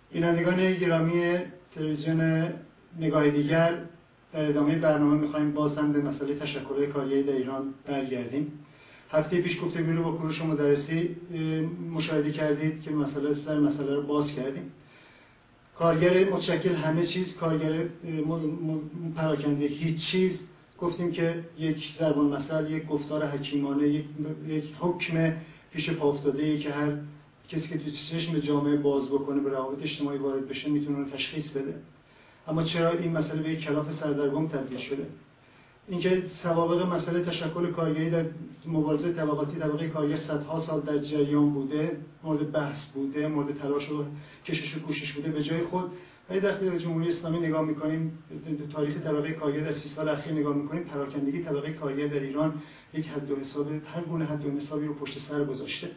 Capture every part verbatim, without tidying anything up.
بینندگان گرامی تلویزیون نگاه دیگر، در ادامه برنامه می‌خوایم باز هم به مسئله تشکل کارگری در ایران برگردیم. هفته پیش گفتگو رو با کوروش مدرسی مشاهده کردید که مسئله سر مسئله رو باز کردیم. کارگر متشکل همه چیز، کارگر پراکنده هیچ چیز. گفتیم که یک ضرب المثل، یک گفتار حکیمانه، یک, یک حکم پیش پا افتاده‌ای که هر کسی که تو چشم جامعه باز بکنه به روابط اجتماعی وارد بشه میتونه رو تشخیص بده. اما چرا این مسئله به یک کلاف سردرگم تبدیل شده؟ اینکه سوابق مسئله تشکل کارگری در مبارزه طبقاتی طبقه کارگر صدها سال در جریان بوده، مورد بحث بوده، مورد تلاش و کشش و کوشش بوده به جای خود. ولی وقتی به جمهوری اسلامی نگاه می‌کنیم، تاریخ طبقه کارگر در سی سال اخیر نگاه می‌کنیم، پراکندگی طبقه کارگر در ایران یک حد و حساب، هر گونه حد و حسابی رو پشت سر گذاشته.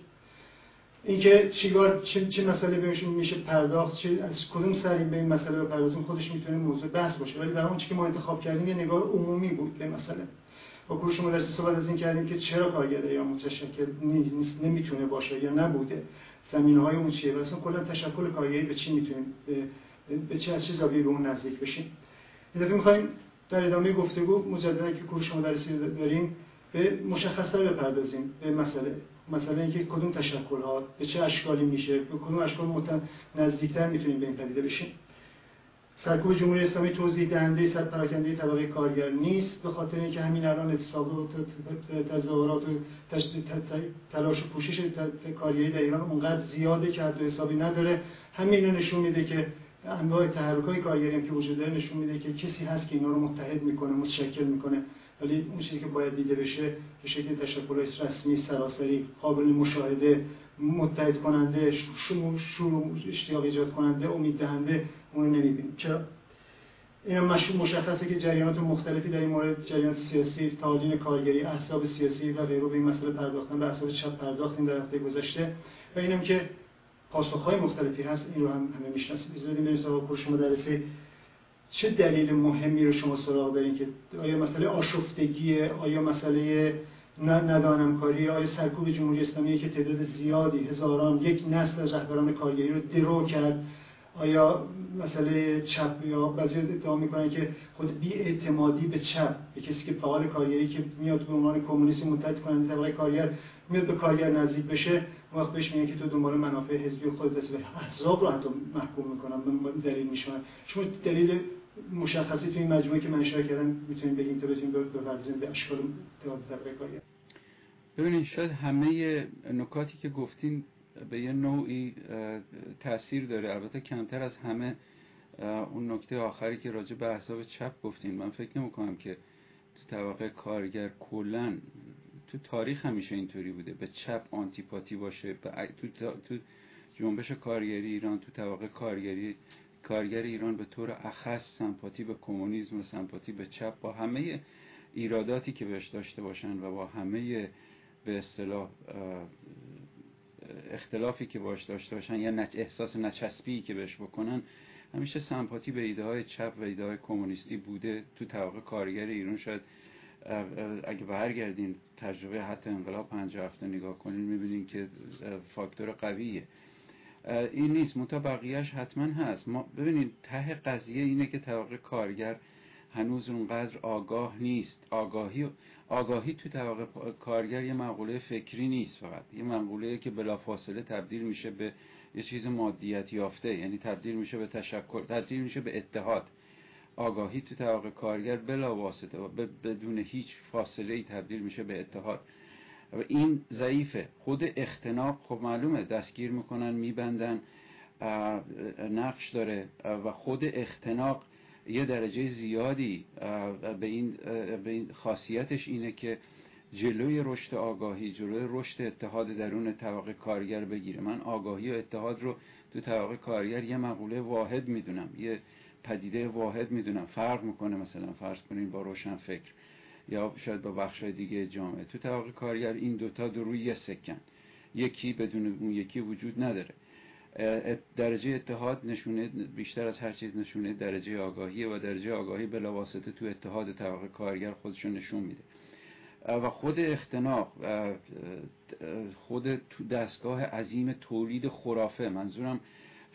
اینکه چیکار چه, چه مسئله بهشون میشه پرداخت، چه از کدوم سری به این مسئله بپردازیم خودش میتونه موضوع بحث باشه، ولی برای اون چیزی که ما انتخاب کردیم یه نگاه عمومی بود به مسئله. با کوروش مدرسی صحبت از این کردیم که چرا کارگر یا متشکل نیست، نمیتونه باشه یا نبوده، زمینه‌های اون چیه، واسه کلا تشکل کارگری به چی میتونیم به, به چه از چه زاویه‌ای به اون نزدیک بشیم. این دفعه می‌خوایم در ادامه گفتگو مجددا که کوروش مدرسی داریم به مشخص‌تر بپردازیم به مسئله. مثلا اینکه کدوم تشکل‌ها به چه اشکالی میشه، به کدوم اشکال مت نزدیکتر میتونیم به این پدیده بشیم. سرکوب جمهوری اسلامی توضیح دهنده صد پراکنده طبقه کارگر نیست، به خاطر اینکه همین الان اعتصاب و تظاهرات و تلاش و کوشش کارگری در ایران اونقدر زیاده که حد و حسابی نداره. همین رو نشون میده که انواع تحرک‌های کارگری هم که وجود داره نشون میده که کسی هست که اینا رو متحد میکنه، متشکل میکنه، ولی اون چیزی که باید دیده بشه به شکل تشکل‌های رسمی، سراسری، قابل مشاهده، متحد کننده، شروع اشتیاق ایجاد کننده، امید دهنده، اون رو نمی‌بینیم. چرا؟ این مشخصه که جریانات مختلفی در این مورد، جریانات سیاسی، تعالین کارگری، احزاب سیاسی و غیره به این مسئله پرداختن، به احزاب چپ پرداختیم در هفته گذشته و اینم که پاسخ‌های مختلفی هست، این رو هم همه می‌شناسید. اجازه بدید بریم سراغ کوروش مدرسی. چه دلیل مهمی رو شما سراغ دارین که آیا مسئله آشفتگی، آیا مسئله ندانمکاری، آیا سرکوب جمهوری اسلامی که تعداد زیادی هزاران یک نسل از رهبران کارگری رو درو کرد، آیا مسئله چپ یا بعضی ادعا میکنن که خود بی‌اعتمادی به چپ، به کسی که فعال کارگری که میاد به عنوان کمونیست متحد کننده طبقه کارگر میاد به کارگر نزدیک بشه، وقت بهش میگن که تو دنبال منافع حزبی خودت هستی، احزاب رو حتی محکوم میکنن به دلیل میشن. شما دلیل مشخصی تو این مجموعه که من اشاره کردم میتونیم بگیم تا بتونیم بپردازیم به اشکال اتحاد طبقه کارگر. ببینید شاید همه نکاتی که گفتین به یه نوعی تأثیر داره، البته کمتر از همه اون نکته آخری که راجع به احزاب چپ گفتین. من فکر نمی‌کنم که تو طبقه کارگر کلاً تو تاریخ همیشه اینطوری بوده به چپ آنتیپاتی باشه. تو تو جنبش کارگری ایران، تو طبقه کارگری کارگر ایران به طور اخص سمپاتی به کمونیسم و سمپاتی به چپ با همه ایراداتی که بهش داشته باشن و با همه به اصطلاح اختلافی که باش داشته باشن یا نچ احساس نچسبی که بهش بکنن، همیشه سمپاتی به ایده های چپ و ایده های کمونیستی بوده. تو طبقه کارگر ایران شاید اگه برگردین تجربه حتی انقلاب پنجاه و هفت نگاه کنین میبینین که فاکتور قویه. این نیست، منتها بقیهش حتما هست. ما ببینید ته قضیه اینه که طبقه کارگر هنوز اونقدر آگاه نیست. آگاهی آگاهی تو طبقه کارگر یه مقوله فکری نیست، فقط یه مقوله که بلافاصله تبدیل میشه به یه چیز مادیت یافته، یعنی تبدیل میشه به تشکل، تبدیل میشه به اتحاد. آگاهی تو طبقه کارگر بلاواسطه و بدون هیچ فاصله ای تبدیل میشه به اتحاد و این ضعیفه. خود اختناق خب معلومه دستگیر میکنن، میبندن، نقش داره و خود اختناق یه درجه زیادی به این به این خاصیتش اینه که جلوی رشد آگاهی، جلوی رشد اتحاد درون طبقه کارگر بگیره. من آگاهی و اتحاد رو تو طبقه کارگر یه مقوله واحد میدونم، یه پدیده واحد میدونم. فرق میکنه مثلا فرض کنین با روشن فکر یا شاید با بخشای دیگه جامعه. تو طبقه کارگر این دوتا در روی یه سکن، یکی بدون اون یکی وجود نداره. درجه اتحاد نشونه بیشتر از هر چیز نشونه درجه آگاهی و درجه آگاهی بلافاصله تو اتحاد طبقه کارگر خودشون نشون میده و خود اختناق، خود دستگاه عظیم تولید خرافه، منظورم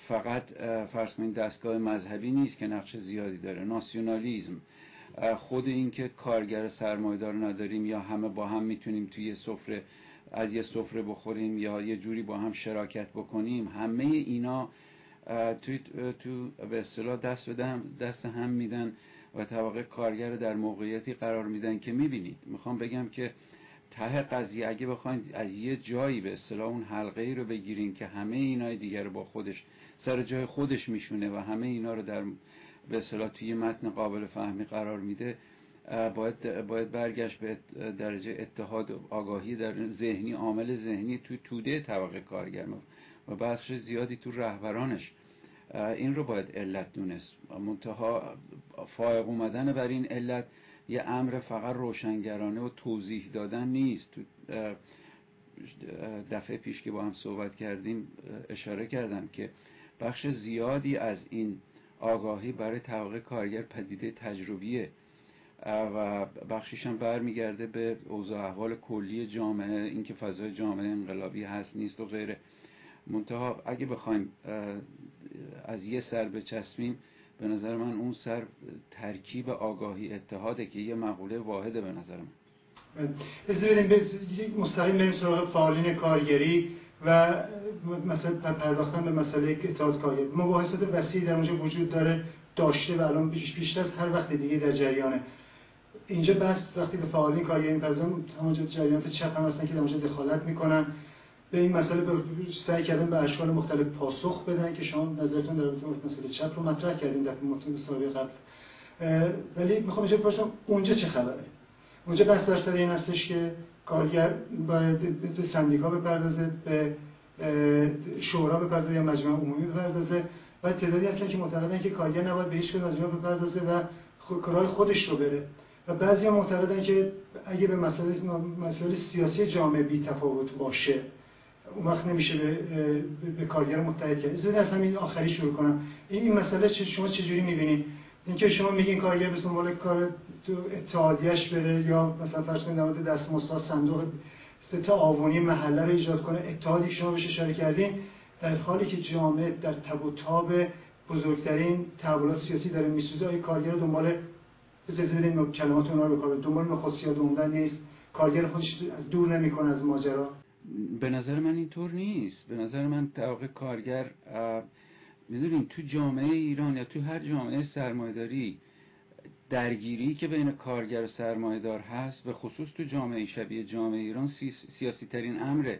فقط فرض کنید دستگاه مذهبی نیست که نقش زیادی داره. ناسیونالیسم، خود این که کارگر سرمایه‌دار نداریم یا همه با هم میتونیم توی یه سفره از یه سفره بخوریم یا یه جوری با هم شراکت بکنیم، همه اینا تو تو به اصطلاح دست بدن دست هم میدن و طبقه کارگر رو در موقعیتی قرار میدن که میبینید. میخوام بگم که ته قضیه اگه بخواید از یه جایی به اصطلاح اون حلقه ای رو بگیرین که همه اینای دیگر رو با خودش سر جای خودش میشونه و همه اینا رو در به اصطلاح توی متن قابل فهمی قرار میده، باید باید برگشت به درجه اتحاد و آگاهی در ذهنی، عامل ذهنی تو توده طبقه کارگر و بخش زیادی تو رهبرانش. این رو باید علت دونست. منتها فائق اومدن بر این علت یه امر فقط روشنگرانه و توضیح دادن نیست. تو دفعه پیش که با هم صحبت کردیم اشاره کردم که بخش زیادی از این آگاهی برای طبقه کارگر پدیده تجربیه و بخشیش هم برمیگرده به اوضاع احوال کلی جامعه، اینکه فضای جامعه انقلابی هست نیست و غیره. منتها اگه بخوایم از یه سر بچسبیم، به نظر من اون سر ترکیب آگاهی اتحاده که یه مقوله واحده به نظر من. اجازه بدیم مستقیم بریم سراغ فعالین کارگری و مثلا پرداختن به مسئله اتحاد کارگر. مباحثات وسیعی در اونجا وجود داره، داشته و الان بیشتر از هر وقت دیگه در جریانه. اینجا بس وقتی به فعالین کارگری می‌پردازیم، همونجا جریانات چپ هم هستن که در اونجا دخالت میکنن، به این مسئله سعی کردن به اشکال مختلف پاسخ بدن که شما نظرتون در رابطه با مسئله چپ رو مطرح کردین در متن سابق قبل. ولی میخوام اینجا بپرسم اونجا چه خبره؟ اونجا بحث بر سر این هستش که کارگر باید به سندیکا بپردازه، به شورا بپردازه یا مجمع عمومی بپردازه و تعدادی هستن که معتقدن که کارگر نباید به هیچ کدوم از اینا بپردازه و کارهای خودش رو بره و بعضیا معتقدن که اگه به مسائل مسائل سیاسی جامعه بی تفاوت باشه اون وقت نمیشه به, به کارگر متحد کرد. از از همین آخری شروع کنم. این این مسئله شما چجوری می‌بینید؟ اینکه شما میگین کارگر به دنبال کار تو اتحادیه‌اش بره یا مثلا فرض کنید در مورد دستمزد صندوق تعاونی محله رو ایجاد کنه، اتحادی که شما بهش اشاره کردین، در حالی که جامعه در تب و تاب بزرگترین تحولات سیاسی داره میسوزه، آیا کارگر دنبال اجازه بدین کلمات اونها رو بکنم دنبال نخستی‌ها دوندن نیست؟ کارگر خودش دور نمی‌کنه از ماجرا؟ به نظر من اینطور نیست. به نظر من طبقه کارگر، میدونین تو جامعه ایران یا تو هر جامعه سرمایه‌داری درگیری که بین کارگر و سرمایه‌دار هست، به خصوص تو جامعه شبیه جامعه ایران سیاسی ترین امره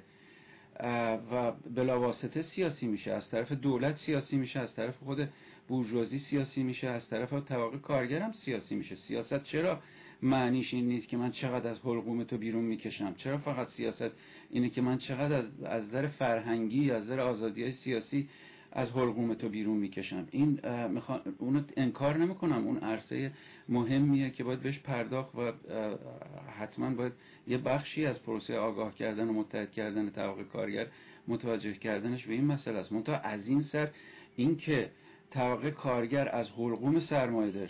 و بلاواسطه سیاسی میشه. از طرف دولت سیاسی میشه، از طرف خود بورژوازی سیاسی میشه، از طرف طبقه کارگر هم سیاسی میشه. سیاست چرا معنیش این نیست که من چقدر از حلقوم تو بیرون میکشم؟ چرا فقط سیاست اینه که من چقدر از از نظر فرهنگی، از نظر آزادی‌های سیاسی از حلقوم تو بیرون میکشم؟ این میخوام اونو انکار نمیکنم، اون عرصه مهمیه که باید بهش پرداخت و حتما باید یه بخشی از پروسه آگاه کردن و متحد کردن طبقه کارگر متوجه کردنش به این مسئله است. منتها از این سر این که طبقه کارگر از حلقوم سرمایه‌دار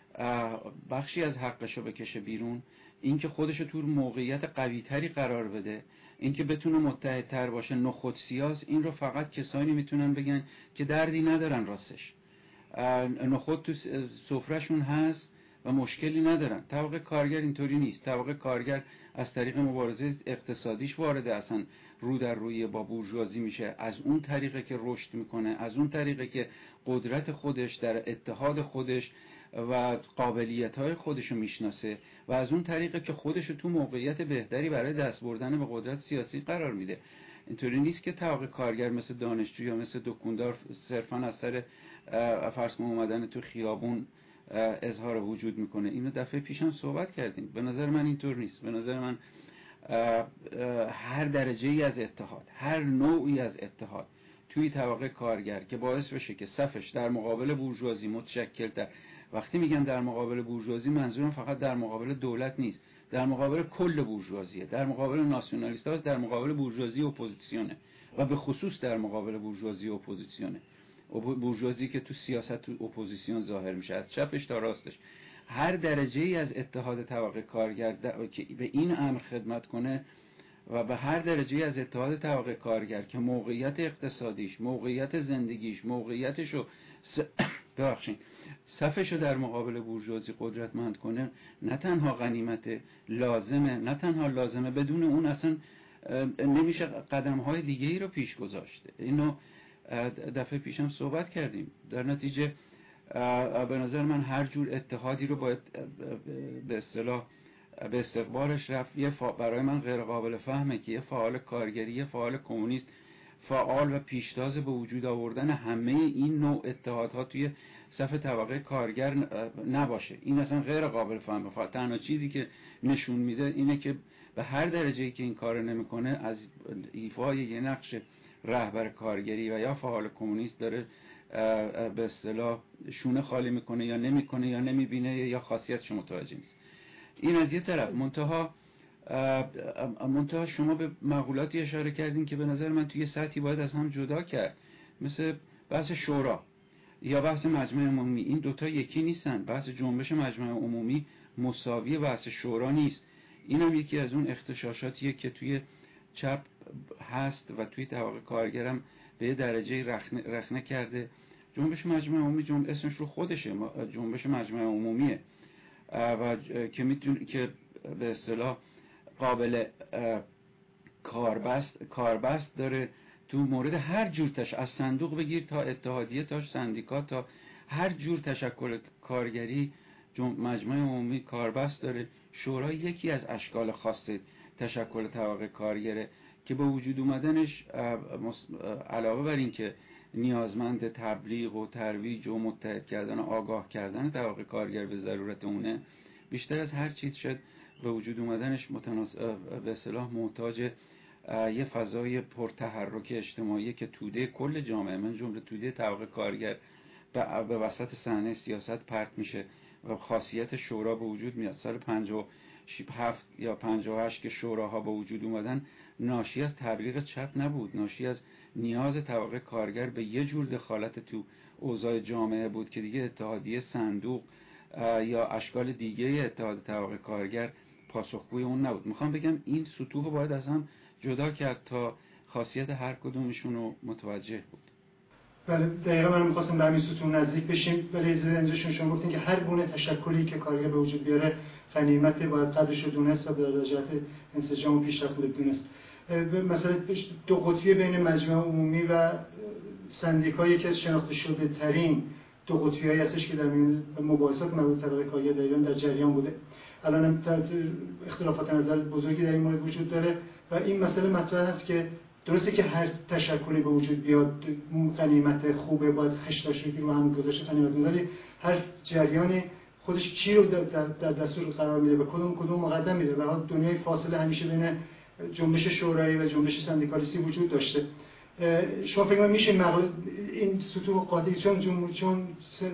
بخشی از حقشو بکشه بیرون، این که خودشو تو موقعیت قوی تری قرار بده، این که بتونه متحدتر باشه، نخود سیاس، این رو فقط کسانی میتونن بگن که دردی ندارن راستش، نخود تو سفرهشون هست و مشکلی ندارن. طبقه کارگر اینطوری نیست. طبقه کارگر از طریق مبارزه اقتصادیش وارد اصلا رو در روی با بورژوازی میشه، از اون طریقه که رشد میکنه، از اون طریقه که قدرت خودش در اتحاد خودش و قابلیت‌های خودشو میشناسه و از اون طریقه که خودشو تو موقعیت بهتری برای دست بردن به قدرت سیاسی قرار میده. اینطوری نیست که طبقه کارگر مثل دانشجو یا مثل دکاندار صرفاً از سر فرض کنم اومدن تو خیابون اظهار وجود میکنه. اینو دفعه پیش هم صحبت کردیم. به نظر من اینطور نیست. به نظر من هر درجه‌ای از اتحاد، هر نوعی از اتحاد توی طبقه کارگر که باعث بشه که صفش در مقابل بورژوازی متشکل‌تر، وقتی میگم در مقابل بورژوازی منظورم فقط در مقابل دولت نیست، در مقابل کل بورژوازیه، در مقابل ناسیونالیست‌ها، در مقابل بورژوازی اپوزیسیونه و به خصوص در مقابل بورژوازی اپوزیسیونه. بورژوازی که تو سیاست تو اپوزیسیون ظاهر میشه، از چپش تا راستش. هر درجه‌ای از اتحاد طبقه کارگر که به این امر خدمت کنه و به هر درجه از اتحاد طبقه کارگر که موقعیت اقتصادیش، موقعیت زندگیش، موقعیتشو س... ببخشید صفشو در مقابل بورژوازی قدرتمند کنه، نه تنها غنیمت لازمه، نه تنها لازمه، بدون اون اصلا نمیشه قدم‌های دیگه ای رو پیش گذاشته. اینو دفعه پیشم صحبت کردیم. در نتیجه به نظر من هر جور اتحادی رو باید به اصطلاح به استقبالش رفت. یه فا... برای من غیر قابل فهمه که یه فعال کارگری، یه فعال کمونیست فعال و پیشتاز به وجود آوردن همه این نوع اتحادها توی صف طبقه کارگر نباشه. این اصلا غیر قابل فهمه. تنها چیزی که نشون میده اینه که به هر درجه‌ای که این کار نمیکنه از ایفای یه نقش رهبر کارگری و یا فعال کمونیست داره به اصطلاح شونه خالی میکنه یا نمیکنه یا نمیبینه یا خاصیتش متوجه نیست. این از یه طرف. منتها منتها شما به مقولاتی اشاره کردین که به نظر من توی سطحی باید از هم جدا کرد، مثل بحث شورا یا بحث مجمع عمومی. این دوتا یکی نیستن. بحث جنبش مجمع عمومی مساوی بحث شورا نیست. این هم یکی از اون اختشاشاتیه که توی چپ هست و توی طبقه کارگرم به یه درجه رخنه, رخنه کرده. جنبش مجمع عمومی جنب اسمش رو خودشه، جنبش مجمع عمومیه و که میتونه که به اصطلاح قابل کاربست کاربست داره تو مورد هر جور تش، از صندوق بگیر تا اتحادیه تا سندیکات تا هر جور تشکل کارگری مجمع عمومی کاربست داره. شورا یکی از اشکال خاص تشکل طبقه کارگره که به وجود اومدنش علاوه بر این که نیازمند تبلیغ و ترویج و متحد کردن و آگاه کردن طبقه کارگر به ضرورت اونه، بیشتر از هر چیز شد به وجود اومدنش متناسب به اصطلاح محتاج یه فضای پرتحرک اجتماعی که توده کل جامعه، من جمله توده طبقه کارگر به وسط صحنه سیاست پرت میشه و خاصیت شورا به وجود میاد. سال پنجاه و هفت یا پنجاه و هشت که شوراها به وجود اومدن ناشی از تبلیغ چپ نبود، ناشی از نیاز طبقه کارگر به یه جور دخالت تو اوضاع جامعه بود که دیگه اتحادیه، صندوق یا اشکال دیگه اتحاد طبقه کارگر پاسخگوی اون نبود. میخوام بگم این سطوح باید از هم جدا کرد تا خاصیت هر کدومشون رو متوجه بود. بله دقیقا من میخواستم به همین ستون نزدیک بشیم، ولی اینجاشون شما گفتین که هر گونه تشکلی که کارگر به وجود بیاره غنیمت باید قدرش رو دونست و به جهت انسجام و پیشرفت دونست. مثلا دو قطبی بین مجمع عمومی و سندیکایی که شناخته شده ترین دو قطبی‌هایی هستش که در مباحثات مربوط به طبقه کارگر در ایران در جریان بوده. الان هم اختلافات نظر بزرگی در این مورد وجود داره و این مسئله مطرح است که درسته که هر تشکلی به وجود بیاد غنیمت خوبه، باید خشتاشو رو هم گذاشته غنیمت، ولی هر جریانی خودش چی رو در دستور قرار میده و کدوم کدوم مقدم میده. و دنیای فاصله همیشه بین جنبش شورایی و جنبش سندیکالیستی وجود داشته. شما فکر میشه مقاله این سطوح قاطی چون چون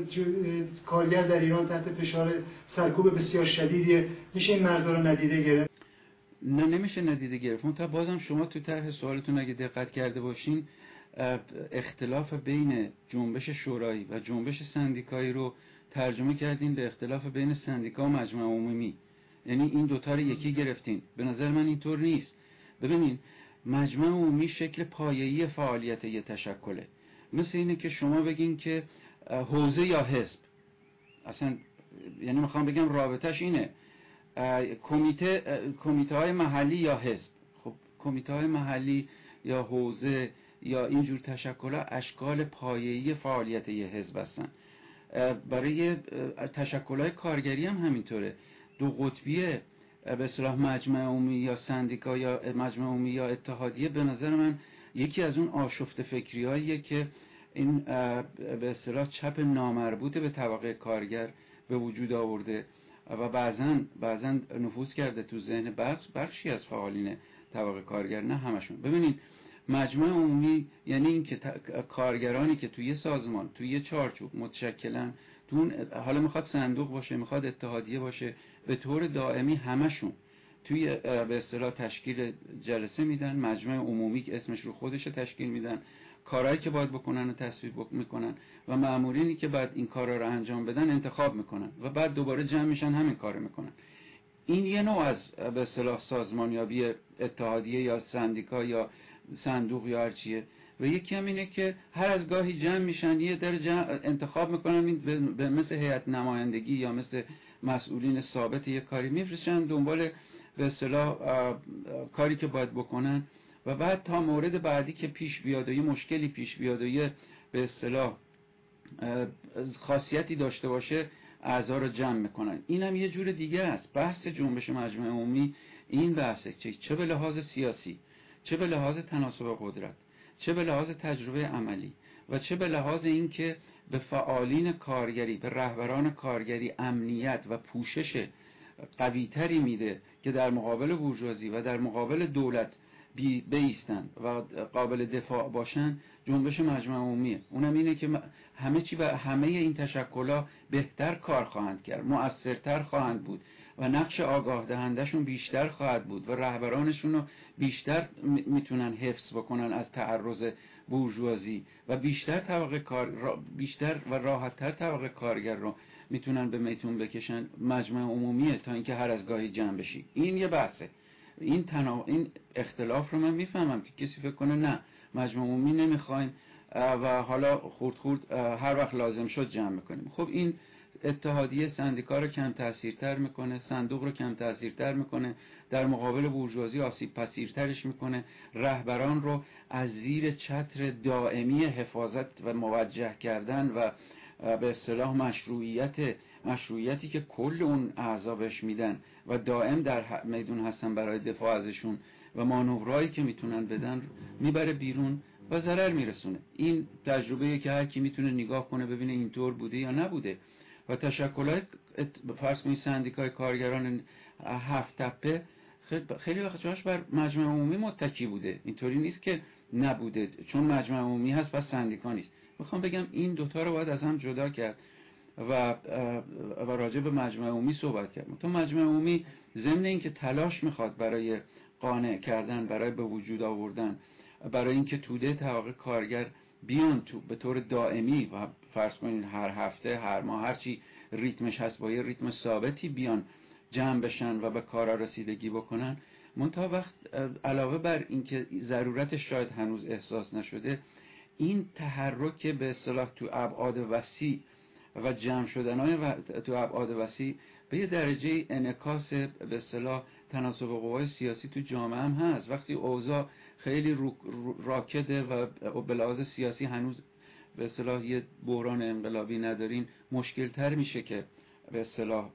کارگر در ایران تحت فشار سرکوب بسیار شدیدیه، میشه این مرزها رو ندیده گرفت؟ نه نمیشه ندیده گرفت. منتها بازم شما تو طرح سوالتون اگه دقت کرده باشین اختلاف بین جنبش شورایی و جنبش سندیکایی رو ترجمه کردین به اختلاف بین سندیکا و مجمع عمومی، یعنی این دوتا رو یکی گرفتین. به نظر من اینطور نیست. ببینین مجمع عمومی شکل پایه‌ای فعالیت یه تشکله. مثل اینه که شما بگین که حوزه یا حزب، اصلا یعنی میخوام بگم رابطش اینه کمیته کمیته های محلی یا حزب. خب کمیته های محلی یا حوزه یا اینجور تشکل‌ها اشکال پایه‌ای فعالیت یه حزب هستن. برای تشکل‌های کارگری هم همینطوره. دو قطبیه به اصطلاح مجمع عمومی یا سندیکا یا مجمع عمومی یا اتحادیه به نظر من یکی از اون آشفته فکریاییه که این به اصطلاح چپ نامربوط به طبقه کارگر به وجود آورده و بعضن بعضن نفوذ کرده تو ذهن بخش بخشی از فعالین طبقه کارگر، نه همشون. ببینید مجمع عمومی یعنی این که کارگرانی که توی سازمان توی چارچوب متشکلن، تو حالا میخواد صندوق باشه میخواد اتحادیه باشه، به طور دائمی همشون توی به اصطلاح تشکیل جلسه میدن، مجمع عمومی که اسمش رو خودش تشکیل میدن، کارهایی که باید بکنن و تصویب میکنن و مامورینی که بعد این کارا رو انجام بدن انتخاب میکنن و بعد دوباره جمع میشن همین کارو میکنن. این یه نوع از به اصطلاح سازمانیابی اتحادیه یا سندیکا یا صندوق یا هر چیه. و یکی هم اینه که هر از گاهی جمع میشن، یه در جمع انتخاب میکنن، به مثل هیئت نمایندگی یا مثل مسئولین ثابت یه کاری میفرستن دنبال به اصطلاح کاری که باید بکنن، و بعد تا مورد بعدی که پیش بیاد و یه مشکلی پیش بیاد و یه به اصطلاح خاصیتی داشته باشه اعضا رو جمع میکنن. اینم یه جور دیگه است. بحث جنبش مجمع عمومی این بحثه، چه به لحاظ سیاسی، چه به لحاظ تناسب قدرت، چه به لحاظ تجربه عملی و چه به لحاظ این که به فعالین کارگری، به رهبران کارگری امنیت و پوشش قوی‌تری میده که در مقابل بورژوازی و در مقابل دولت بیستن و قابل دفاع باشن. جنبش مجمع عمومیه. اونم اینه که همه چی و همه این تشکل‌ها بهتر کار خواهند کرد، مؤثرتر خواهند بود و نقش آگاه دهندشون بیشتر خواهد بود و رهبرانشون رو بیشتر میتونن حفظ بکنن از تعرض بورژوازی و بیشتر طبقه کار بیشتر و راحت‌تر طبقه کارگر رو میتونن به میتون بکشن. مجمع عمومیه تا اینکه هر از گاهی جمع بشی. این یه بحثه. این تناو... این اختلاف رو من میفهمم که کسی فکر کنه نه مجمع عمومی نمیخوایم و حالا خورد خورد هر وقت لازم شد جمع میکنیم. خب این اتحادیه سندیکا رو کم تاثیرتر میکنه، صندوق رو کم تاثیرتر میکنه، در مقابل بورژوازی آسیب پذیرترش میکنه، رهبران رو از زیر چتر دائمی حفاظت و موجه کردن و به اصطلاح مشروعیت مشروعیتی که کل اون اعضا بهش میدن و دائم در میدون هستن برای دفاع ازشون و مانورایی که میتونن بدن میبره بیرون و ضرر میرسونه. این تجربه‌ای که هر کی میتونه نگاه کنه ببینه اینطور بوده یا نبوده. و تشکلات فرض کنید سندیکای کارگران هفت تپه خیلی وقت جاش بر مجمع عمومی متکی بوده. اینطوری نیست که نبوده، چون مجمع عمومی هست پس سندیکا نیست. میخوام بگم این دوتا رو باید از هم جدا کرد و و راجع به مجمع عمومی صحبت کرد. تو مجمع عمومی ضمن اینکه تلاش میخواد برای قانع کردن، برای به وجود آوردن، برای اینکه توده طبقه کارگر بیان تو به طور دائمی و فرض کنین هر هفته، هر ماه، هر چی ریتمش هست با یه ریتم ثابتی بیان جمع بشن و به کارا رسیدگی بکنن. منتها وقت علاوه بر اینکه ضرورتش شاید هنوز احساس نشده، این تحرک به اصطلاح تو ابعاد وسیع و جمع شدنهای و تو ابعاد وسیع به یه درجه انعکاس به اصطلاح تناسب قوای سیاسی تو جامعه هم هست. وقتی اوضاع خیلی راکده و به لحاظ سیاسی هنوز به اصطلاح یه بحران انقلابی ندارین، مشکل تر میشه که به اصطلاح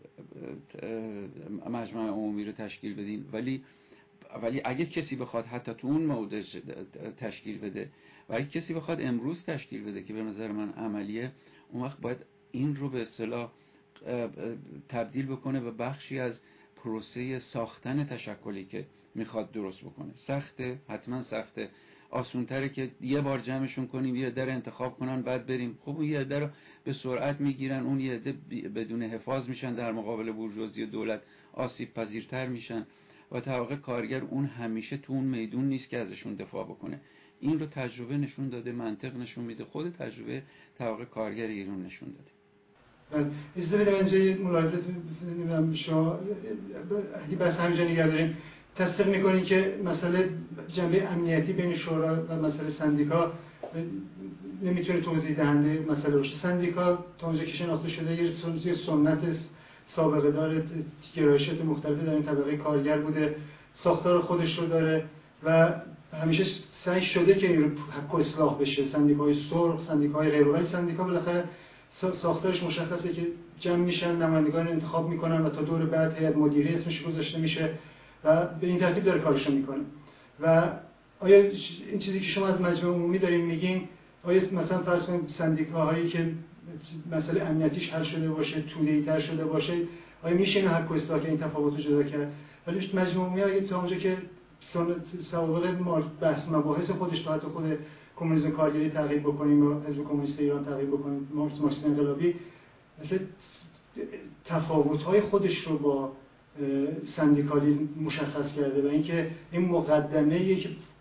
مجمع عمومی رو تشکیل بدین. ولی ولی اگه کسی بخواد حتی تو اون موضع تشکیل بده و اگه کسی بخواد امروز تشکیل بده که به نظر من عملیه، اون وقت باید این رو به اصطلاح تبدیل بکنه به بخشی از پروسه ساختن تشکلی که میخواد درست بکنه. سخته، حتما سخته. آسونتره که یه بار جمعشون کنیم، یه عده انتخاب کنن بعد بریم. خب اون یه عده رو به سرعت میگیرن، اون یه عده بدون حفاظ میشن، در مقابل بورژوازی و دولت آسیب پذیرتر میشن و طبقه کارگر اون همیشه تو اون میدون نیست که ازشون دفاع بکنه. این رو تجربه نشون داده، منطق نشون میده، خود تجربه طبقه کارگر ایران نشون داده. اجازه بدید من اینجا یه ملاحظه می‌کنم. شما اگه بس همینجا نگه داریم، تصدیق می‌کنین که مسئله جنبه امنیتی بین شورا و مسئله سندیکا نمیتونه توضیح دهنده مسئله باشه. سندیکا تا اونجا که شناخته شده یه سنت سابقه داره، گرایشات مختلفی در این طبقه کارگر بوده، ساختار خودش رو داره و همیشه سعی شده که این حق اصلاح بشه. سندیکای سرخ، سندیکای غیر، ولی سندیکا بالاخره ساختارش مشخصه که جمع میشن، نمایندگان انتخاب میکنن و تا دور بعد هیئت مدیره اسمش گذاشته میشه و به این ترتیب داره کارشو میکنه. و آیا این چیزی که شما از مجمع عمومی دارین میگین، آیا مثلا فرض کنید سندیکاهایی که مسئله امنیتیش حل شده باشه، توده‌ای‌تر شده باشه، آیا میشه این حق اصلاح که این تفاوت رو جدا کرد؟ ولی مجمع عمومی اگه تا اونجا که سوابق بحث مباحث خودش تا حتی خود کمونیسم کارگری تغییر بکنیم و حزب کمونیست ایران تغییر بکنیم، مارکسیسم انقلابی مثلا تفاوت‌های خودش رو با سندیکالیسم مشخص کرده و اینکه این مقدمه‌ایه که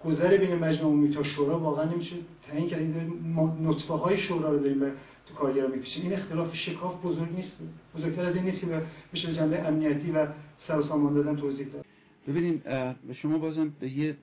گذر بین مجمع عمومی تا شورا واقعا نمیشه تعیین کرد. این نطفه های شورا رو داریم تو کارگرا می‌کشیم. این اختلاف شکاف بزرگ نیست، بزرگتر از این نیست که بشه جنبه امنیتی و سر و سامان دادن توضیح داد. ببینیم شما بازم به یه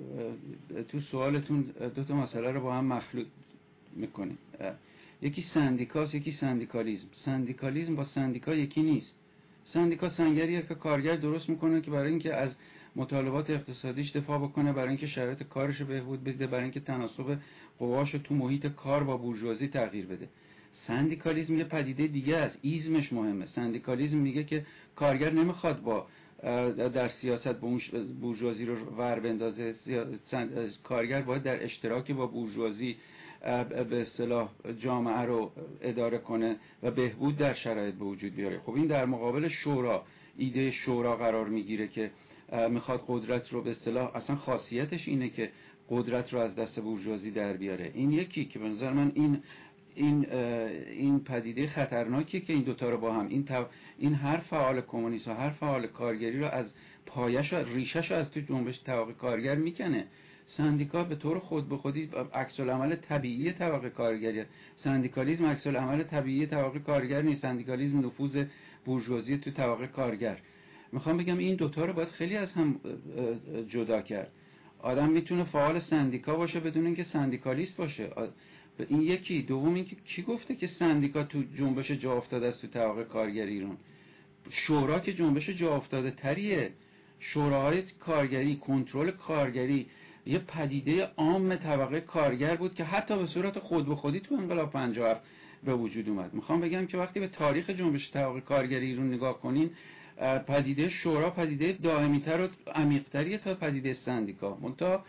تو سوالتون دو تا مسئله رو با هم مخلوط میکنید. یکی سندیکاست، یکی سندیکالیسم. سندیکالیسم با سندیکا یکی نیست. سندیکا سنگریه که کارگر درست میکنه که برای اینکه از مطالبات اقتصادیش دفاع بکنه، برای اینکه شرایط کارش رو بهبود بده، برای اینکه تناسب قواش تو محیط کار با بورژوازی تغییر بده. سندیکالیسم یه پدیده دیگه است. ایزمش مهمه. سندیکالیسم میگه که کارگر نمیخواد با در سیاست بورژوازی رو ور بندازه. کارگر باید در اشتراکی با بورژوازی به اصطلاح جامعه رو اداره کنه و بهبود در شرایط به وجود بیاره. خب این در مقابل شورا، ایده شورا قرار میگیره که میخواد قدرت رو به اصطلاح، اصلا خاصیتش اینه که قدرت رو از دست بورژوازی در بیاره. این یکی که به نظر من این این این پدیده خطرناکیه که این دوتا رو با هم، این تو این هر فعال کمونیست و هر فعال کارگری رو از پایش و ریشش رو از تو جنبش طبقه کارگر میکنه. سندیکا به طور خود به خودی عکس العمل طبیعی طبقه کارگریه. سندیکالیسم عکس العمل طبیعی طبقه کارگر نیست. سندیکالیسم نفوذ بورژوازی تو طبقه کارگر. میخوام بگم این دوتا رو باید خیلی از هم جدا کرد. آدم میتونه فعال سندیکا باشه بدون اینکه سندیکالیست باشه. این یکی. دوم اینکه کی گفته که سندیکا تو جنبش جا افتاده است تو طبقه کارگری ایران؟ شورا که جنبش جا افتاده تریه. شوراهای کارگری، کنترل کارگری یه پدیده عام طبقه کارگر بود که حتی به صورت خود به خودی تو انقلاب پنجاه و هفت به وجود اومد. میخوام بگم که وقتی به تاریخ جنبش طبقه کارگری ایران نگاه کنین، پدیده شورا پدیده دائمی‌تر و عمیق‌تریه تا پدیده سندیکا. منتها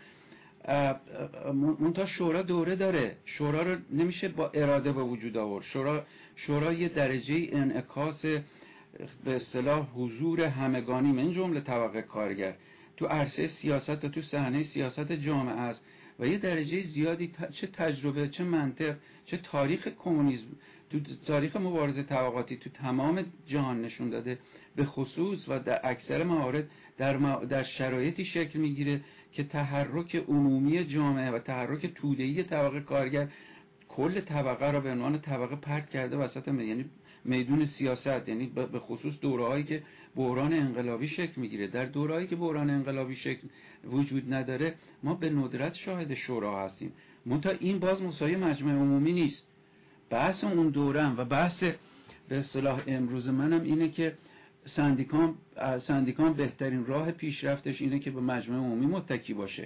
منتها شورا دوره داره. شورا رو نمیشه با اراده به وجود آورد. شورا شورا یه درجه انعکاس به اصطلاح حضور همگانی من جمله طبقه کارگر تو عرصه سیاست و تو صحنه سیاست جامعه است و یه درجه زیادی چه تجربه، چه منطق، چه تاریخ کمونیسم، تو تاریخ مبارزه طبقاتی تو تمام جهان نشون داده، به خصوص و در اکثر موارد در, در شرایطی شکل میگیره که تحرک عمومی جامعه و تحرک توده‌ای طبقه کارگر کل طبقه را به عنوان طبقه پرت کرده وسط، یعنی میدون سیاست. یعنی به خصوص دوره‌هایی که بحران انقلابی شکل میگیره. در دوره‌هایی که بحران انقلابی شکل وجود نداره ما به ندرت شاهد شورا هستیم. منتها این باز مساوی مجمع عمومی نیست. بحث اون دورم و بحث به اصطلاح امروز منم اینه که سندیکام سندیکام بهترین راه پیشرفتش اینه که به مجمع عمومی متکی باشه.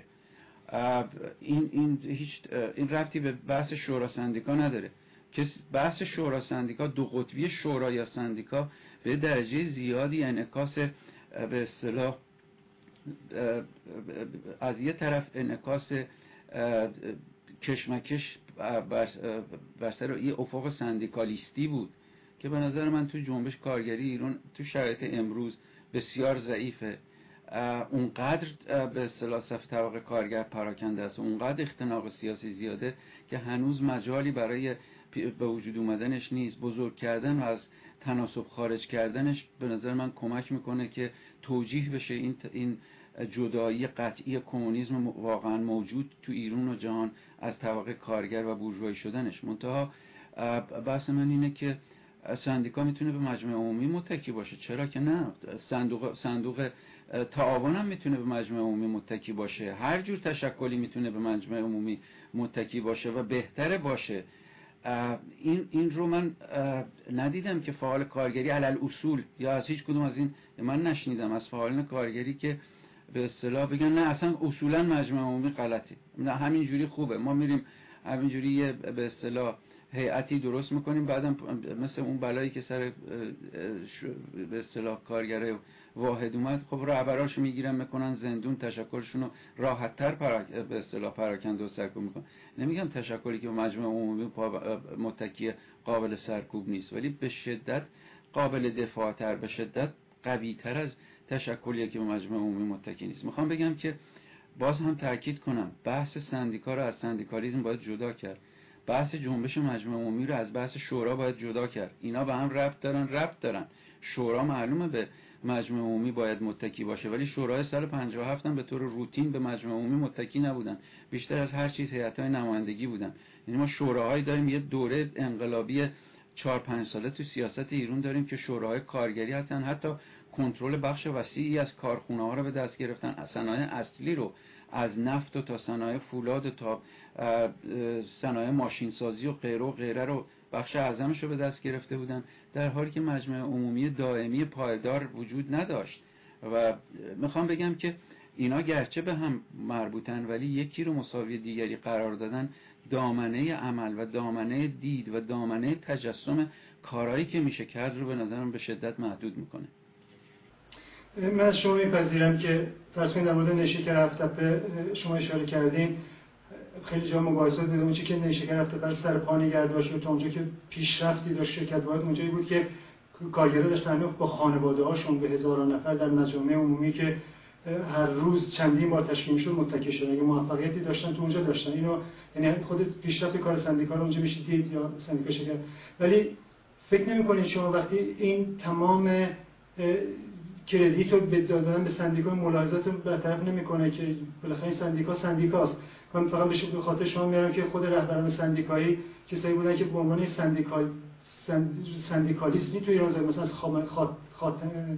این این هیچ این ربطی به بحث شورا سندیکا نداره. که بحث شورا سندیکا، دو قطبی شورا یا سندیکا به درجه زیادی انعکاس به اصطلاح از یه طرف انعکاس کشمکش بر سر یه افق سندیکالیستی بود که به نظر من تو جنبش کارگری ایران تو شرایط امروز بسیار ضعیفه. اونقدر به اصطلاح صف طبقه کارگر پراکنده است، اونقدر اختناق سیاسی زیاده که هنوز مجالی برای به وجود اومدنش نیست. بزرگ کردن و از تناسب خارج کردنش به نظر من کمک میکنه که توجیه بشه این این جدایی قطعی کمونیسم واقعا موجود تو ایران و جهان از طبقه کارگر و بورژوایی شدنش. منتها بحث من اینه که سندیکا میتونه به مجمع عمومی متکی باشه. چرا که نه؟ صندوق صندوق تعاون هم میتونه به مجمع عمومی متکی باشه. هر جور تشکلی میتونه به مجمع عمومی متکی باشه و بهتره باشه. این این رو من ندیدم که فعال کارگری علل اصول یا از هیچ کدوم از این من نشنیدم از فعالان کارگری که به اصطلاح بگن نه اصلا اصولا مجمع عمومی غلطه، نه همین جوری خوبه، ما میریم همین جوری به اصطلاح هیئتی درست میکنیم، بعدم مثل اون بلایی که سر به اصطلاح کارگرای واحد اومد، خب رهبراش میگیرن میکنن زندون، تشکلشون رو راحت‌تر پراک به اصطلاح پراکنده و سرکوب میکنن. نمیگم تشکلی که مجمع عمومی متکی قابل سرکوب نیست، ولی به شدت قابل دفاع تر، به شدت قوی تر از تشکلی که به مجمع عمومی متکی نیست. میخوام بگم که باز هم تاکید کنم بحث سندیکا رو از سندیکالیسم باید جدا کرد. بحث جنبش مجمع عمومی رو از بحث شورا باید جدا کرد. اینا به هم ربط دارن ربط دارن. شورا معلومه به مجمع عمومی باید متکی باشه، ولی شورای سال پنجاه و هفت هم به طور روتین به مجمع عمومی متکی نبودن، بیشتر از هر چیز هیئت‌های نمایندگی بودن. یعنی ما شوراهایی داریم، یه دوره انقلابی چهار پنج ساله تو سیاست ایران داریم که شوراهای کارگری هستن، حتی کنترل بخش وسیعی از کارخونه‌ها رو به دست گرفتن، صنایع اصلی رو از نفت و تا صنایع فولاد و تا صنایع ماشینسازی و غیره و غیره رو بخش اعظمش رو به دست گرفته بودن، در حالی که مجمع عمومی دائمی پایدار وجود نداشت. و میخوام بگم که اینا گرچه به هم مربوطن ولی یکی رو مساوی دیگری قرار دادن دامنه عمل و دامنه دید و دامنه تجسم کارهایی که میشه کرد رو به نظرم به شدت محدود میکنه. من از شما میپذیرم که فرض کنید در مورد نیشکر هفت‌تپه شما اشاره کردین، خیلی جا مقایسات دیدم، اونچه که نیشکر هفت‌تپه سر پا نگه داشت و تا اونجا که پیشرفتی داشت شرکت باید اونجایی بود که کارگرها داشتن با خانواده هاشون به هزاران نفر در مجامع عمومی که هر روز چندین بار تشکیل شد متکی شدن. اگه موفقیتی داشتن تو اونجا داشتن، اینو یعنی خود پیشرفت کار سندیکا رو اونجا میشه دید یا سندیکا شرکت. ولی فکر نمی‌کنید شما وقتی این تمام کردیت رو دادن به سندیکا ملاحظات رو برطرف نمی‌کنه که بالاخره این سندیکا سندیکاست؟ من فقط به خاطر شما میارم که خود رهبران سندیکایی کسایی بودن که به عنوان سندیکال سندیکالیستی توی ایران مثلا خاتم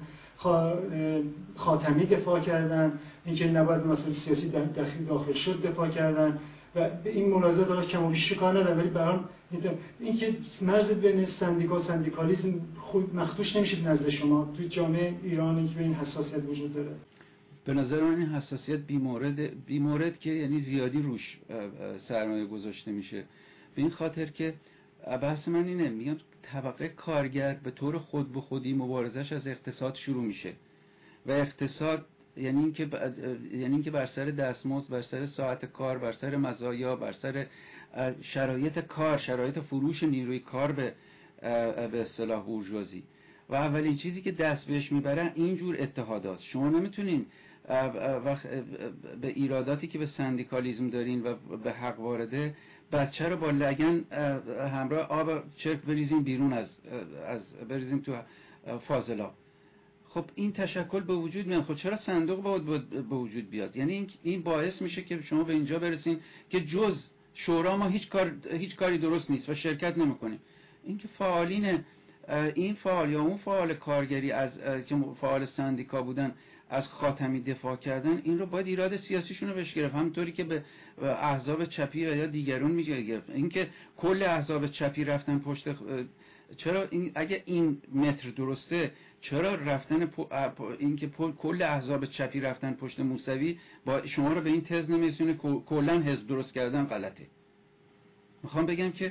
خاتمی دفاع کردن، اینکه نباید مسائل سیاسی داخل داخل شد دفاع کردن و این ملاحظات را کم و بیش کار ندارن، ولی برام اینکه مرز بین سندیکا و سندیکالیسم خود مخدوش نمیشه نزد شما توی جامعه ایرانی که به این حساسیت وجود داره. به نظر من این حساسیت بیمورد بیمورد که یعنی زیادی روش سرمایه گذاشته میشه، به این خاطر که بحث من اینه، میگم طبقه کارگر به طور خود به خودی مبارزش از اقتصاد شروع میشه و اقتصاد یعنی اینکه ب... یعنی اینکه بر سر دستمزد، بر سر ساعت کار، بر سر مزایا، بر سر شرایط کار، شرایط فروش نیروی کار به به اصطلاح بورژوازی و اولین چیزی که دست بهش میبرن اینجور اتحادات. شما نمیتونین وقت به ایراداتی که به سندیکالیسم دارین و به حق وارده بچه رو با لگن همراه آب چرک بریزیم بیرون از از بریزیم تو فاضلا. خب این تشکل به وجود میاد. خب چرا صندوق باید به وجود بیاد؟ یعنی این باعث میشه که شما به اینجا برسین که جز شورا ما هیچ کار هیچ کاری درست نیست و شرکت نمیکنیم. این که فعالین این فعال یا اون فعال کارگری از که فعال سندیکا بودن از خاتمی دفاع کردن، این رو باید ایراد سیاسیشون رو بهش گرفت، همونطوری که به احزاب چپی و یا دیگرون میگه گرفت. این که کل احزاب چپی رفتن پشت، چرا این اگه این متر درسته چرا رفتن این که کل احزاب چپی رفتن پشت موسوی با شما رو به این تز نمیرسونه کلا حزب درست کردن غلطه؟ میخوام بگم که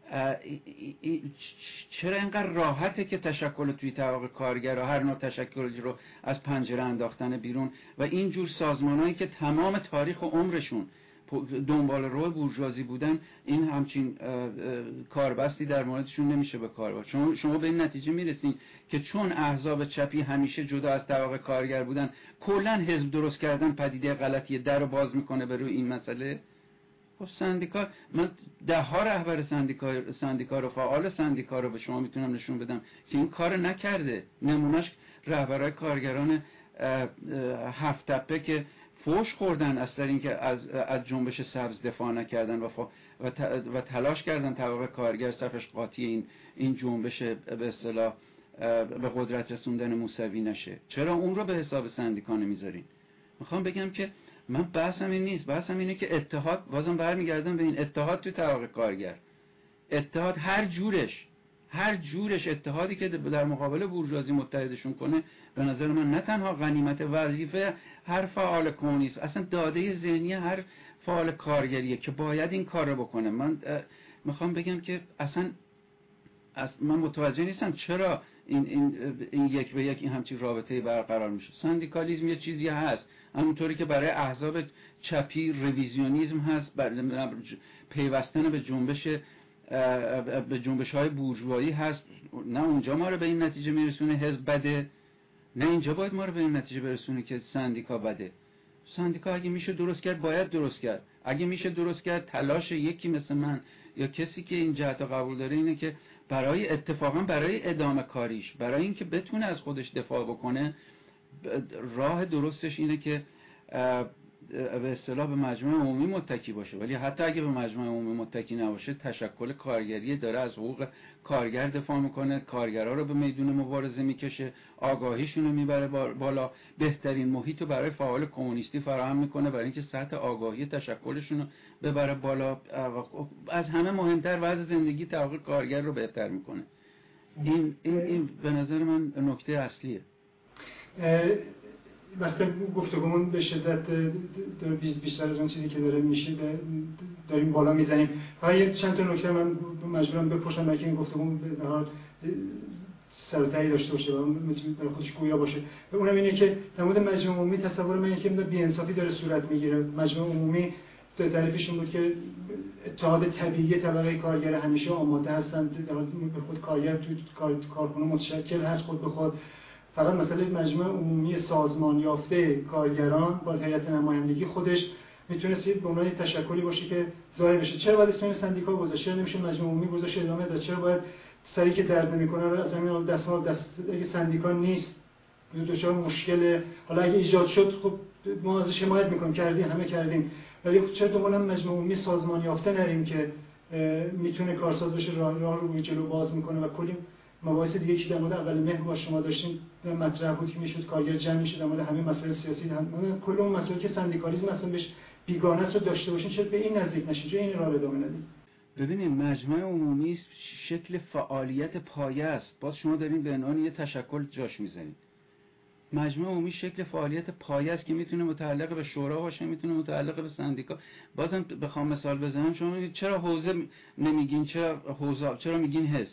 چرا اینقدر راحته که تشکل توی طبقه کارگر و هر نوع تشکلی رو از پنجره انداختن بیرون و اینجور سازمانهایی که تمام تاریخ و عمرشون دنبال رو بورژوازی بودن این همچین کاربستی در موردشون نمیشه به کار برد. شما شما به این نتیجه میرسین که چون احزاب چپی همیشه جدا از طبقه کارگر بودن کلا حزب درست کردن پدیده غلطیه، در رو باز میکنه به روی این مسئله. خب سندیکا، من ده ها رهبر سندیکا سندیکا رو فعال سندیکا رو به شما میتونم نشون بدم که این کار نکرده. نمونهش رهبرای کارگران هفت تپه که فوش خوردن از سر اینکه از از جنبش سبز دفاع نکردن و و تلاش کردن طبقه کارگر صفش قاطی این این جنبش به اصطلاح به قدرت رسوندن موسوی نشه. چرا اون رو به حساب سندیکا نمیذارین؟ میخوام بگم که من بحثم این نیست، بحثم اینه که اتحاد، بازم برمیگردم به این اتحاد تو طبقه کارگر، اتحاد هر جورش هر جورش اتحادی که در مقابل بورژوازی متحدشون کنه به نظر من نه تنها غنیمت، وظیفه هر فعال کمونیست، اصلا داده ذهنی هر فعال کارگریه که باید این کار رو بکنه. من میخوام بگم که اصلا من متوجه نیستم چرا این این این یک به یک این همچین رابطه‌ای برقرار میشه. سندیکالیسم یه چیزی هست، همونطوری که برای احزاب چپی رویزیونیسم هست، پیوستن به جنبش به جنبش‌های بورژوایی هست. نه اونجا ما رو به این نتیجه میرسونه حزب بده، نه اینجا باید ما رو به این نتیجه برسونه که سندیکا بده. سندیکا اگه میشه درست کرد باید درست کرد. اگه میشه درست کرد، تلاش یکی مثل من یا کسی که این جهت قبول داره اینه که برای اتفاقا برای ادامه کاریش، برای اینکه بتونه از خودش دفاع بکنه، راه درستش اینه که به اصطلاح به مجمع عمومی متکی باشه. ولی حتی اگه به مجمع عمومی متکی نباشه، تشکل کارگری داره از حقوق کارگر دفاع میکنه، کارگرها رو به میدون مبارزه میکشه، آگاهیشون رو میبره بالا، بهترین محیط رو برای فعال کمونیستی فراهم میکنه برای اینکه سطح آگاهی تشکلشون رو ببره بالا. از همه مهمتر وضع زندگی طبقه کارگر رو بهتر میکنه. این این این به نظر من نکته اصلیه. وقتی گفتگومون به شدت بیشتر از اون چیزی که داره میشه داریم بالا میزنیم. حالا چند تا نکته من مجبورم بپرسم برای این گفتگومون به هر حال سرتایی داشته باشه و میتونه برای خودش گویا باشه. و اونم اینه که در مورد مجمع عمومی تصور من اینه که بی‌انصافی داره صورت میگیره. مجمع عمومی تعریفشون بود که اتحاد طبیعی طبقه کارگر همیشه آماده هستند به خود کارگر تو کارخونه متشکل هست خود به خود. فقط مثلا مجمع عمومی سازمان یافته کارگران با هیئت نمایندگی خودش میتونه به عنوان تشکلی باشه که ظاهر بشه. چرا باید اسم سندیکا گذاشت؟ چرا نمیشه مجمع عمومی گذاشت ادامه داد؟ چرا باید سری که درد نمیکنه رو از همین دستمال دست اگه سندیکا نیست دچار مشکل، حالا اگه ایجاد شد خب ما ازش حمایت میکنیم، کردیم همه کردیم، ولی چرا دنبال مجمع عمومی سازمان یافته نریم که میتونه کارساز بشه، راه راه رو جلو باز میکنه. و کلی مباحث دیگه که در مورد اول مهر با شما داشتیم مطرح بود که میشد کارگر جمع میشه در مورد همه مسائل سیاسی، هم کل اون مسائلی که سندیکالیسم اصلا بهش بیگانه است رو داشته باشین، چرا به این نزدیک نشین؟ چرا این راه ادامه ندید؟ ببینید مجمع عمومی شکل فعالیت پایه است، باز شما دارین به عنوان یه تشکل جاش میزنید. مجمع عمومی شکل فعالیت پایه است که میتونه متعلق به شورا باشه، میتونه متعلق به سندیکا. بازم بخوام مثال بزنم، شما میگید چرا حوزه نمیگین، چرا حوزه، چرا میگین حزب؟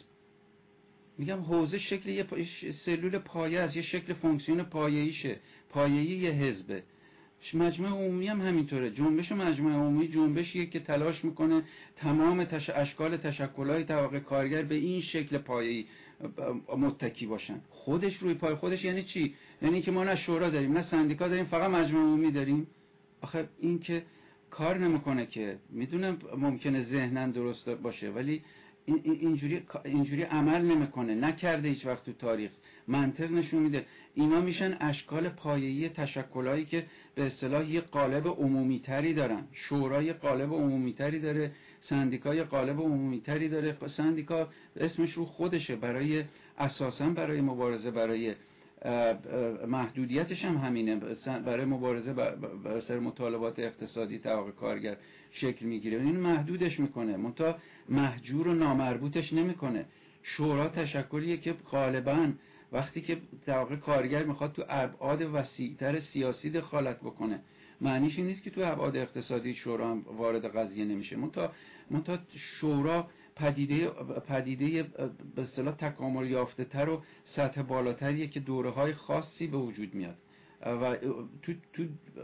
میگم حوزه شکل یه سلول پایه است، یه شکل فونکسیون پایه‌ایشه، پایه‌ای یه حزبه. مجمع عمومی هم همینطوره. جنبش مجمع عمومی جنبشیه که تلاش میکنه تمام تش... اشکال تشکل‌های طبقه کارگر به این شکل پایه‌ای متکی باشن. خودش روی پای خودش یعنی چی؟ یعنی که ما نه شورا داریم نه سندیکا داریم، فقط مجمع عمومی داریم. آخه این که کار نمیکنه که. میدونم ممکنه ذهناً درست باشه ولی این اینجوری اینجوری عمل نمیکنه، نکرده هیچ وقت تو تاریخ. منطق نشون میده اینا میشن اشکال پایه‌ای تشکلایی که به اصطلاح یه قالب عمومی تری دارن. شورا یه قالب عمومی تری داره، سندیکا یه قالب عمومی تری داره. سندیکا اسمش رو خودشه، برای اساساً برای مبارزه، برای محدودیتش هم همینه، برای مبارزه بر سر مطالبات اقتصادی طبقه کارگر شکل میگیره. این محدودش میکنه، منتها محجور و نامربوطش نمیکنه. شورا تشکلیه که غالباً وقتی که طبقه کارگر میخواد تو ابعاد وسیع‌تر سیاسی دخالت بکنه، معنیش این نیست که تو ابعاد اقتصادی شورا هم وارد قضیه نمیشه. منتها منتها شورا پدیده پدیده به اصطلاح تکامل یافته تر و سطح بالاتریه که دوره‌های خاصی به وجود میاد و تو تو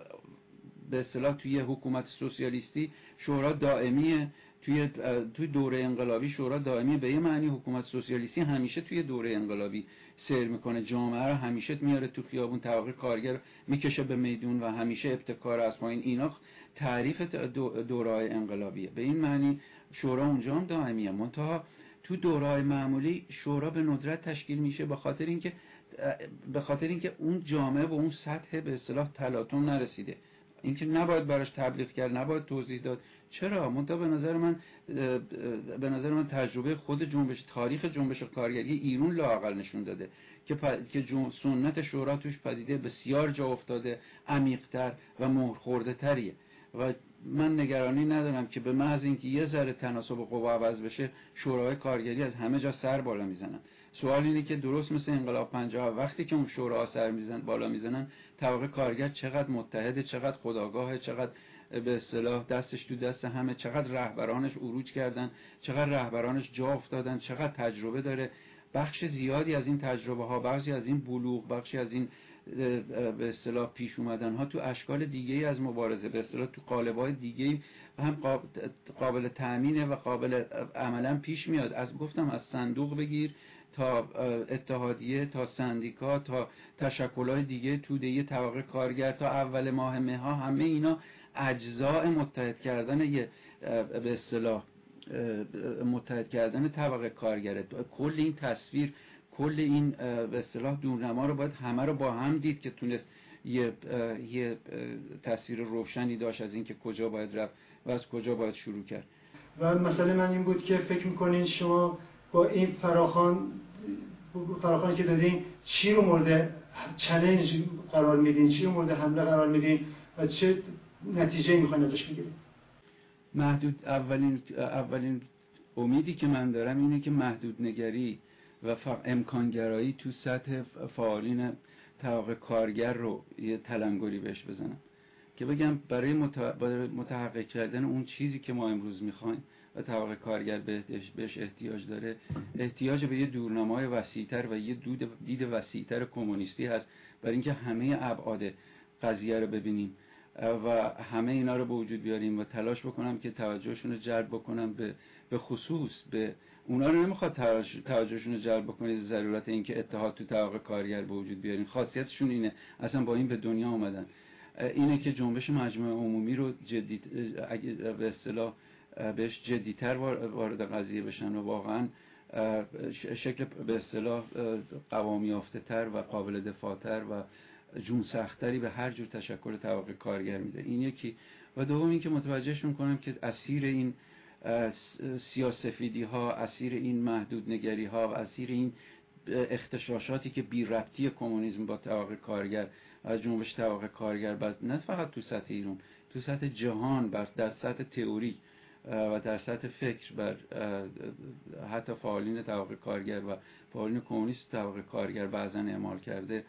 به اصطلاح توی حکومت سوسیالیستی شورا دائمیه، توی توی دوره انقلابی شورا دائمی. به یه معنی حکومت سوسیالیستی همیشه توی دوره انقلابی سیر میکنه، جامعه رو همیشه میاره تو خیابون، طبقه کارگر میکشه به میدون و همیشه ابتکار از پایین. اینا تعریف دوره‌های انقلابیه. به این معنی شورا اونجا هم دائمیه. منتها تو دوره‌های معمولی شورا به ندرت تشکیل میشه به خاطر اینکه به خاطر اینکه اون جامعه و اون سطح به اصطلاح تلاطم نرسیده. اینکه نباید براش تبلیغ کرد، نباید توضیح داد. چرا؟ منتها به نظر من به نظر من تجربه خود جنبش، تاریخ جنبش کارگری ایران لااقل نشون داده که پ... که جن... سنت شورا توش پدیده بسیار جا افتاده، عمیق‌تر و مهر خورده تریه. و من نگرانی ندارم که به محض اینکه یه ذره تناسب قوا عوض بشه، شورای کارگری از همه جا سر بالا میزنن. سوال اینه که درست مثل انقلاب پنجاه وقتی که اون شورا سر میزنن بالا میزنن، طبقه کارگر چقدر متحده، چقدر خودآگاهه، چقدر به اصطلاح دستش تو دست همه، چقدر رهبرانش عروج کردن، چقدر رهبرانش جا افتادن، چقدر تجربه داره. بخش زیادی از این تجربه ها، بخشی از این بلوغ، بخشی از این به اصطلاح پیش اومدن ها تو اشکال دیگه‌ای از مبارزه، به اصطلاح تو قالب‌های دیگه‌ای هم قابل تأمینه و قابل عملاً پیش میاد. از گفتم از صندوق بگیر تا اتحادیه، تا سندیکا، تا تشکل‌های دیگه توده‌ای طبقه کارگر، تا اول ماه مه ها، همه اینا اجزاء متحد کردن یه به اصطلاح متحد کردن طبقه کارگره. کل این تصویر، کل این به اصطلاح دورنما رو باید همه رو با هم دید که تونست یه یه تصویر روشنی داشت از این که کجا باید رفت و از کجا باید شروع کرد. و مسئله من این بود که فکر میکنین شما با این فراخوان فراخوانی که دادین چی رو مورد چالش قرار میدین، چی رو مورد حمله قرار میدین و چه نتیجه میخواین ازش بگیرید؟ محدود اولین اولین امیدی که من دارم اینه که محدود نگری و امکانگرایی تو سطح فعالین طبقه کارگر رو یه تلنگری بهش بزنم که بگم برای متحقق کردن اون چیزی که ما امروز میخوایم و طبقه کارگر بهش احتیاج داره، احتیاج به یه دورنمای وسیع‌تر و یه دید وسیع‌تر کمونیستی هست برای اینکه همه ابعاد قضیه رو ببینیم و همه اینا رو به وجود بیاریم و تلاش بکنم که توجهشون رو جلب بکنم به به خصوص به اونا رو نمیخواد توجهشون رو جلب بکنید ضرورت این که اتحاد تو طبقه کارگر به وجود بیاریم. خاصیتشون اینه، اصلا با این به دنیا اومدن، اینه که جنبش مجمع عمومی رو جدی به اصطلاح بهش جدی‌تر وارد قضیه بشن و واقعا شکل به اصطلاح قوام یافته‌تر و قابل دفاع‌تر و جون سختری به هر جور تشکل طبقه کارگر میده. این یکی. و دوم این که متوجهش میکنم که اسیر این سیاه‌سفیدی ها، اسیر این محدود نگری ها و اسیر این اختشاشاتی که بی ربطی کمونیسم با طبقه کارگر و جنبش طبقه کارگر بعد نه فقط تو سطح ایران، تو سطح جهان، بر در سطح تئوری و در سطح فکر بر حتی فعالین طبقه کارگر و فعالین کمونیست طبقه کارگر بعضا اعمال کرده،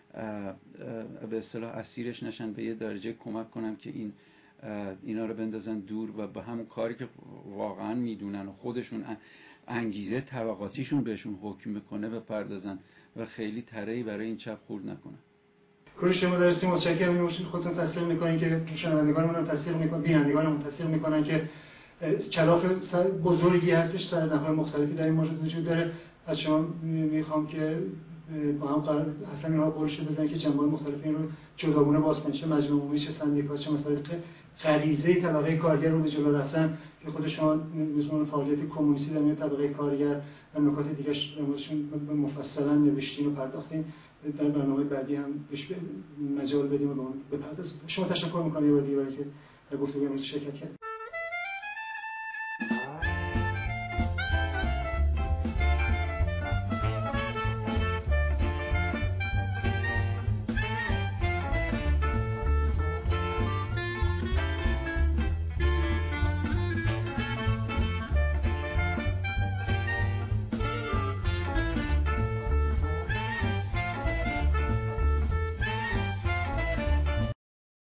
به اصطلاح اسیرش نشن، به یه درجه کمک کنم که این اینا رو بندازن دور و به همون کاری که واقعا میدونن و خودشون انگیزه طبقاتیشون بهشون حکم میکنه بپردازن و خیلی ترهی برای این چپ خورد نکنن. کروش شما درستی متشکرم میباشید. خودتون تصدیق میکنین که شنوندگانمون هم تصدیق میکنن، بینندگانمون تصدیق میکنن که کلاف بزرگی هستش، سرنخ‌های مختلفی در این مورد وجود داره. از شما میخوام که با هم قرار اصلا اینها قولش بزنید که جنبه‌های مختلف این رو جداگونه باز کنید، چه مجمع عمومی، چه سندیکا، چه مسائل غریزه طبقه کارگر رو به جلو رفتن که خود شما مثلا فعالیت کمونیستی در میان طبقه کارگر و نکات دیگه‌اش در مفصلا نوشتین و پرداختین. در برنامه بعدی هم بهش مجال بدیم و به اون بپردازیم. شما تشکر می‌کنم یه بار دیگه که در گفتگوی امروز شرکت کردید.